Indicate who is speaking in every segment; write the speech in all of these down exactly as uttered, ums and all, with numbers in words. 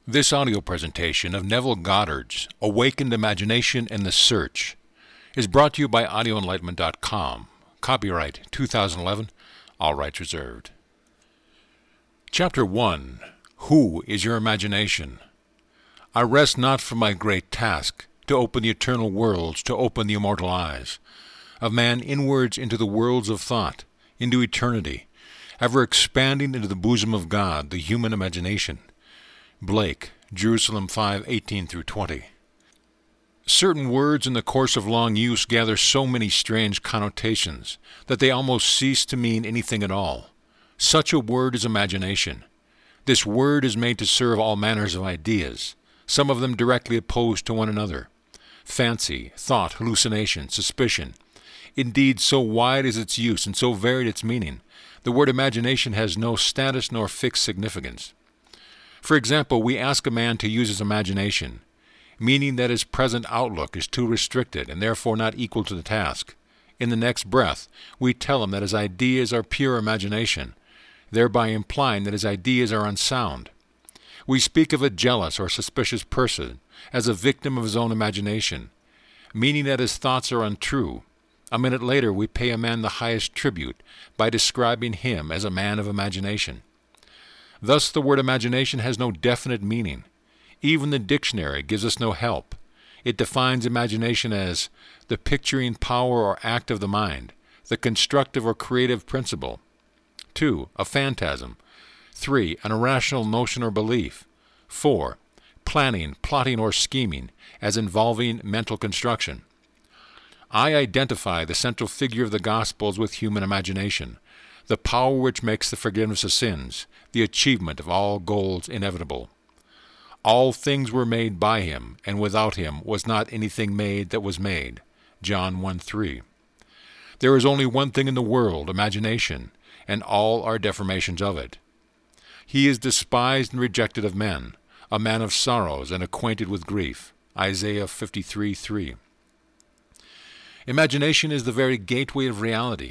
Speaker 1: This audio presentation of Neville Goddard's Awakened Imagination and the Search is brought to you by audio enlightenment dot com. Copyright two thousand eleven, all rights reserved. Chapter one. Who is your imagination? I rest not from my great task, to open the eternal worlds, to open the immortal eyes of man inwards into the worlds of thought, into eternity, ever expanding into the bosom of God, the human imagination. Blake, Jerusalem five eighteen through twenty. Certain words in the course of long use gather so many strange connotations that they almost cease to mean anything at all. Such a word is imagination. This word is made to serve all manners of ideas, some of them directly opposed to one another. Fancy, thought, hallucination, suspicion. Indeed, so wide is its use and so varied its meaning, the word imagination has no status nor fixed significance. For example, we ask a man to use his imagination, meaning that his present outlook is too restricted and therefore not equal to the task. In the next breath, we tell him that his ideas are pure imagination, thereby implying that his ideas are unsound. We speak of a jealous or suspicious person as a victim of his own imagination, meaning that his thoughts are untrue. A minute later, we pay a man the highest tribute by describing him as a man of imagination. Thus, the word imagination has no definite meaning. Even the dictionary gives us no help. It defines imagination as the picturing power or act of the mind, the constructive or creative principle. Two, a phantasm. Three, an irrational notion or belief. Four, planning, plotting, or scheming, as involving mental construction. I identify the central figure of the Gospels with human imagination, the power which makes the forgiveness of sins, the achievement of all goals inevitable. All things were made by him, and without him was not anything made that was made. John one three. There is only one thing in the world, imagination, and all are deformations of it. He is despised and rejected of men, a man of sorrows and acquainted with grief. Isaiah fifty-three three. Imagination is the very gateway of reality.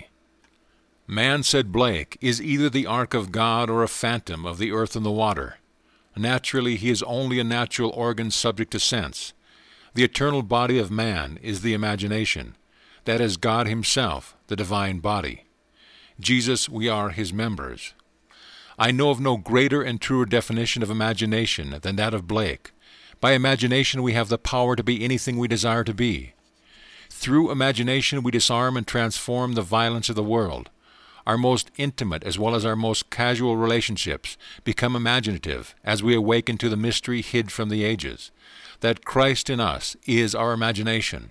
Speaker 1: Man, said Blake, is either the ark of God or a phantom of the earth and the water. Naturally, he is only a natural organ subject to sense. The eternal body of man is the imagination. That is God himself, the divine body. Jesus, we are his members. I know of no greater and truer definition of imagination than that of Blake. By imagination we have the power to be anything we desire to be. Through imagination we disarm and transform the violence of the world. Our most intimate as well as our most casual relationships become imaginative as we awaken to the mystery hid from the ages, that Christ in us is our imagination.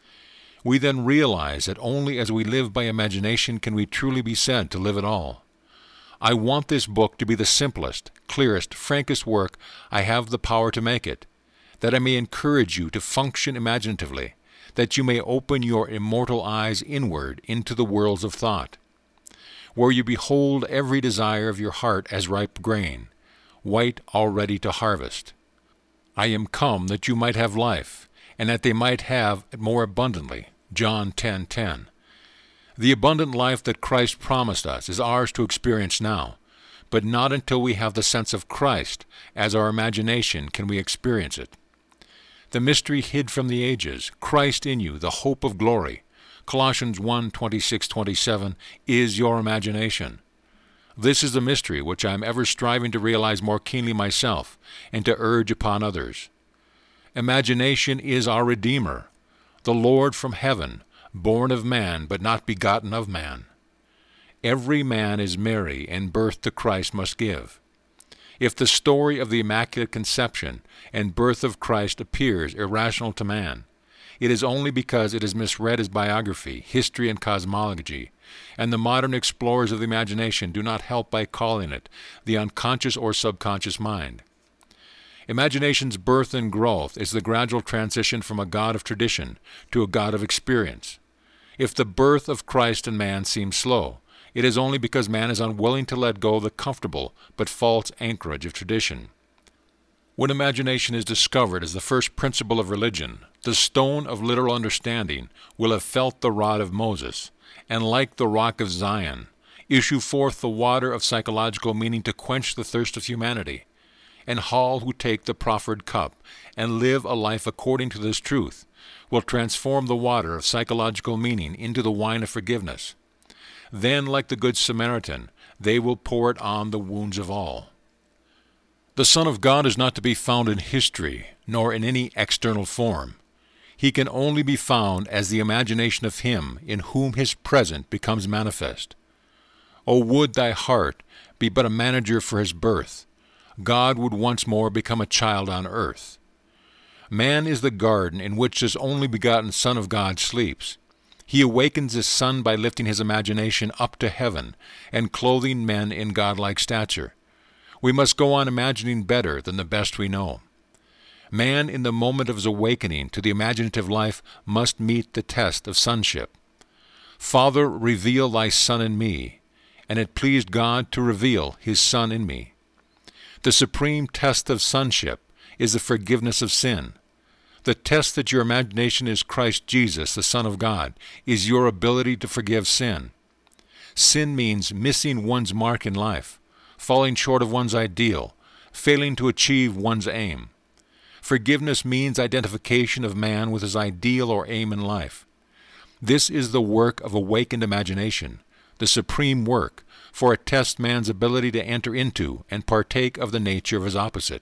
Speaker 1: We then realize that only as we live by imagination can we truly be said to live at all. I want this book to be the simplest, clearest, frankest work I have the power to make it, that I may encourage you to function imaginatively, that you may open your immortal eyes inward into the worlds of thought, where you behold every desire of your heart as ripe grain, white all ready to harvest. I am come that you might have life, and that they might have it more abundantly. John ten ten. The abundant life that Christ promised us is ours to experience now, but not until we have the sense of Christ as our imagination can we experience it. The mystery hid from the ages, Christ in you, the hope of glory, Colossians one twenty-six to twenty-seven, is your imagination. This is the mystery which I am ever striving to realize more keenly myself and to urge upon others. Imagination is our Redeemer, the Lord from heaven, born of man but not begotten of man. Every man is Mary, and birth to Christ must give. If the story of the Immaculate Conception and birth of Christ appears irrational to man, it is only because it is misread as biography, history, and cosmology, and the modern explorers of the imagination do not help by calling it the unconscious or subconscious mind. Imagination's birth and growth is the gradual transition from a God of tradition to a God of experience. If the birth of Christ in man seems slow, it is only because man is unwilling to let go of the comfortable but false anchorage of tradition. When imagination is discovered as the first principle of religion, the stone of literal understanding will have felt the rod of Moses, and like the rock of Zion, issue forth the water of psychological meaning to quench the thirst of humanity. and all who take the proffered cup and live a life according to this truth will transform the water of psychological meaning into the wine of forgiveness. Then, like the Good Samaritan, they will pour it on the wounds of all. The Son of God is not to be found in history, nor in any external form. He can only be found as the imagination of Him in whom His present becomes manifest. O would thy heart be but a manager for His birth! God would once more become a child on earth. Man is the garden in which this only begotten Son of God sleeps. He awakens His Son by lifting His imagination up to heaven and clothing men in godlike stature. We must go on imagining better than the best we know. Man, in the moment of his awakening to the imaginative life, must meet the test of sonship. Father, reveal thy Son in me, and it pleased God to reveal His Son in me. The supreme test of sonship is the forgiveness of sin. The test that your imagination is Christ Jesus, the Son of God, is your ability to forgive sin. Sin means missing one's mark in life, falling short of one's ideal, failing to achieve one's aim. Forgiveness means identification of man with his ideal or aim in life. This is the work of awakened imagination, the supreme work, for it tests man's ability to enter into and partake of the nature of his opposite.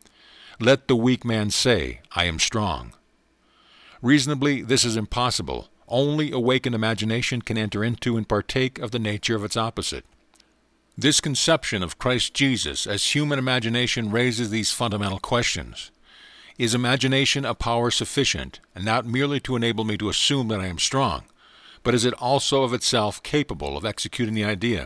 Speaker 1: Let the weak man say, I am strong. Reasonably, this is impossible. Only awakened imagination can enter into and partake of the nature of its opposite. This conception of Christ Jesus as human imagination raises these fundamental questions. Is imagination a power sufficient, and not merely to enable me to assume that I am strong, but is it also of itself capable of executing the idea?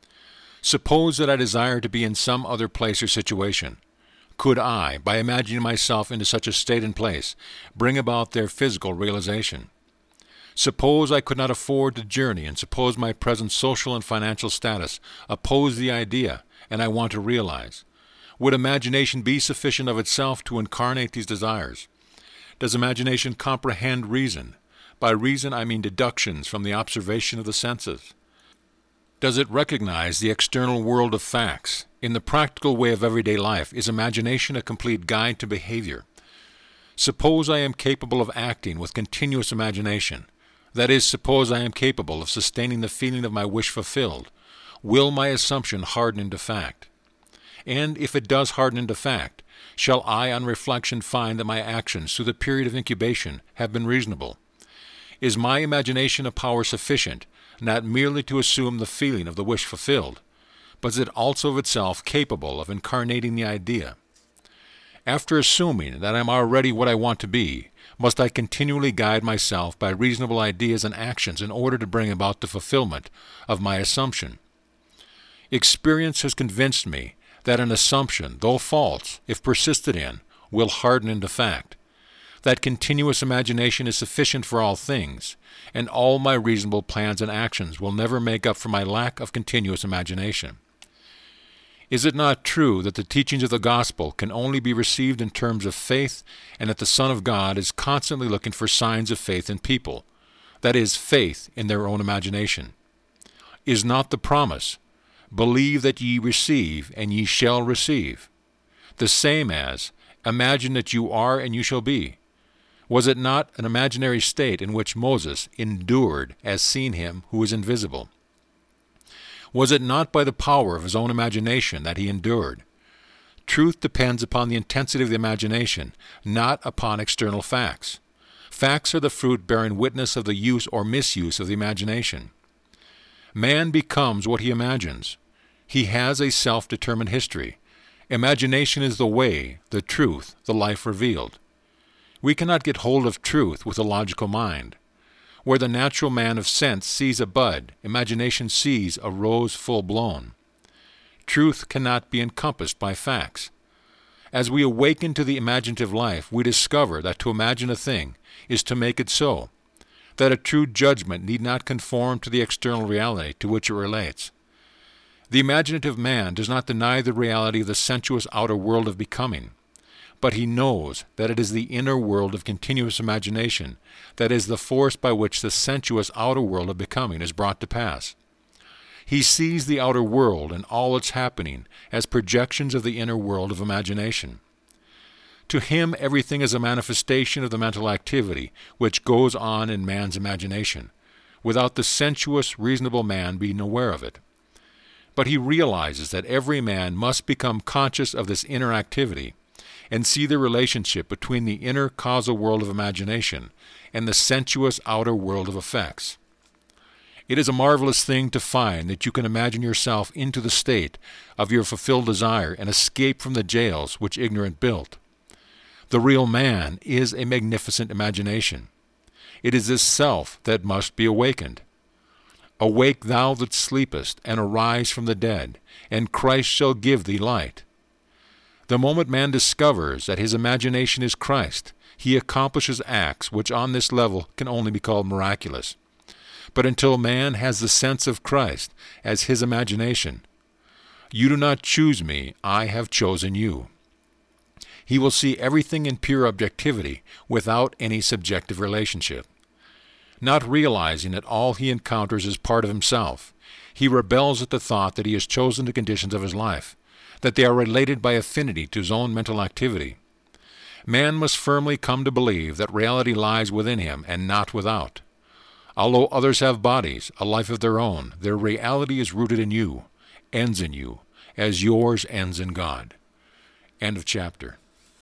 Speaker 1: Suppose that I desire to be in some other place or situation. Could I, by imagining myself into such a state and place, bring about their physical realization? Suppose I could not afford to journey, and suppose my present social and financial status oppose the idea, and I want to realize. Would imagination be sufficient of itself to incarnate these desires? Does imagination comprehend reason? By reason I mean deductions from the observation of the senses. Does it recognize the external world of facts? In the practical way of everyday life, is imagination a complete guide to behavior? Suppose I am capable of acting with continuous imagination. That is, suppose I am capable of sustaining the feeling of my wish fulfilled. Will my assumption harden into fact? And if it does harden into fact, shall I on reflection find that my actions through the period of incubation have been reasonable? Is my imagination a power sufficient, not merely to assume the feeling of the wish fulfilled, but is it also of itself capable of incarnating the idea? After assuming that I am already what I want to be, must I continually guide myself by reasonable ideas and actions in order to bring about the fulfillment of my assumption? Experience has convinced me that an assumption, though false, if persisted in, will harden into fact. That continuous imagination is sufficient for all things, and all my reasonable plans and actions will never make up for my lack of continuous imagination. Is it not true that the teachings of the gospel can only be received in terms of faith, and that the Son of God is constantly looking for signs of faith in people, that is, faith in their own imagination? Is not the promise, believe that ye receive, and ye shall receive, the same as, imagine that you are and you shall be? Was it not an imaginary state in which Moses endured as seeing Him who is invisible? Was it not by the power of his own imagination that he endured? Truth depends upon the intensity of the imagination, not upon external facts. Facts are the fruit bearing witness of the use or misuse of the imagination. Man becomes what he imagines. He has a self-determined history. Imagination is the way, the truth, the life revealed. We cannot get hold of truth with a logical mind. Where the natural man of sense sees a bud, imagination sees a rose full-blown. Truth cannot be encompassed by facts. As we awaken to the imaginative life, we discover that to imagine a thing is to make it so, that a true judgment need not conform to the external reality to which it relates. The imaginative man does not deny the reality of the sensuous outer world of becoming, but he knows that it is the inner world of continuous imagination that is the force by which the sensuous outer world of becoming is brought to pass. He sees the outer world and all its happening as projections of the inner world of imagination. To him, everything is a manifestation of the mental activity which goes on in man's imagination, without the sensuous, reasonable man being aware of it. But he realizes that every man must become conscious of this inner activity and see the relationship between the inner causal world of imagination and the sensuous outer world of effects. It is a marvelous thing to find that you can imagine yourself into the state of your fulfilled desire and escape from the jails which ignorance built. The real man is a magnificent imagination. It is this self that must be awakened. Awake thou that sleepest, and arise from the dead, and Christ shall give thee light. The moment man discovers that his imagination is Christ, he accomplishes acts which on this level can only be called miraculous. But until man has the sense of Christ as his imagination, you do not choose me, I have chosen you. He will see everything in pure objectivity without any subjective relationship. Not realizing that all he encounters is part of himself, he rebels at the thought that he has chosen the conditions of his life, that they are related by affinity to his own mental activity. Man must firmly come to believe that reality lies within him and not without. Although others have bodies, a life of their own, their reality is rooted in you, ends in you, as yours ends in God. End of chapter.